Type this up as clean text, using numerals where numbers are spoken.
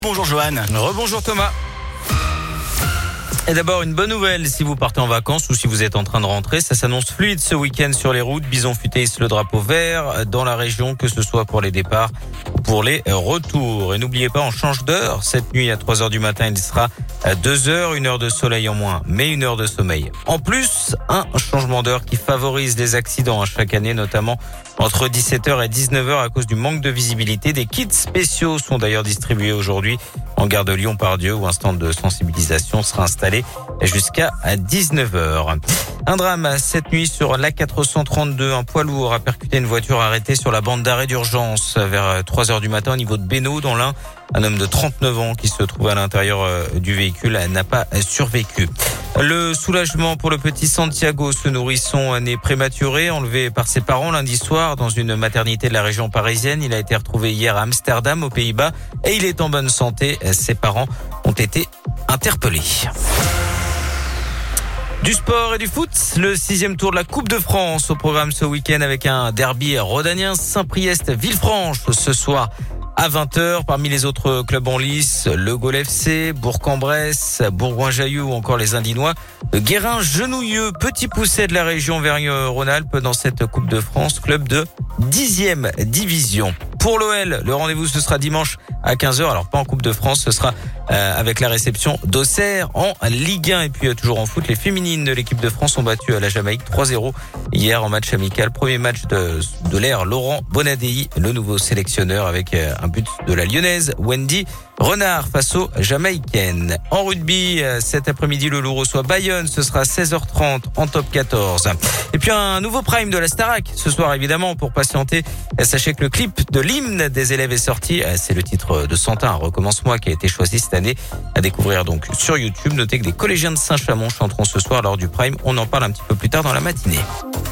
Bonjour Johan. Rebonjour Thomas. Et d'abord, une bonne nouvelle si vous partez en vacances ou si vous êtes en train de rentrer. Ça s'annonce fluide ce week-end sur les routes. Bison Futé hisse le drapeau vert dans la région, que ce soit pour les départs ou pour les retours. Et n'oubliez pas, on change d'heure. Cette nuit à 3h du matin, il sera à 2h, 1 heure de soleil en moins, mais 1 heure de sommeil. En plus, un changement d'heure qui favorise les accidents chaque année, notamment entre 17h et 19h à cause du manque de visibilité. Des kits spéciaux sont d'ailleurs distribués aujourd'hui en gare de Lyon-Pardieu où un stand de sensibilisation sera installé jusqu'à 19h. Un drame cette nuit sur l'A432. Un poids lourd a percuté une voiture arrêtée sur la bande d'arrêt d'urgence vers 3h du matin au niveau de Bénaud dans l'Ain. Un homme de 39 ans qui se trouvait à l'intérieur du véhicule n'a pas survécu. Le soulagement pour le petit Santiago, ce nourrisson né prématuré, enlevé par ses parents lundi soir dans une maternité de la région parisienne. Il a été retrouvé hier à Amsterdam, aux Pays-Bas, et il est en bonne santé. Ses parents ont été interpellés. Du sport et du foot, le 6e tour de la Coupe de France au programme ce week-end avec un derby rhodanien, Saint-Priest-Villefranche ce soir à 20h. Parmi les autres clubs en lice, le Gol FC, Bourg-en-Bresse, Bourgoin-Jallieu ou encore les Indinois. Le Guérin-Genouilleux, petit pousset de la région Auvergne-Rhône-Alpes dans cette Coupe de France, club de 10e division. Pour l'OL, le rendez-vous ce sera dimanche à 15h. Alors pas en Coupe de France, ce sera avec la réception d'Auxerre en Ligue 1. Et puis toujours en foot, les féminines de l'équipe de France ont battu la Jamaïque 3-0 hier en match amical. Premier match de l'ère Laurent Bonadei, le nouveau sélectionneur, avec un but de la Lyonnaise Wendy Renard face aux Jamaïcaines. En rugby, cet après-midi, le Loup reçoit Bayonne. Ce sera à 16h30 en top 14. Et puis un nouveau prime de la Starac ce soir, évidemment, pour patienter. Sachez que le clip de l'hymne des élèves est sorti. C'est le titre de Santin, Recommence-moi, qui a été choisi cette année à découvrir donc sur YouTube. Notez que des collégiens de Saint-Chamond chanteront ce soir lors du prime. On en parle un petit peu plus tard dans la matinée.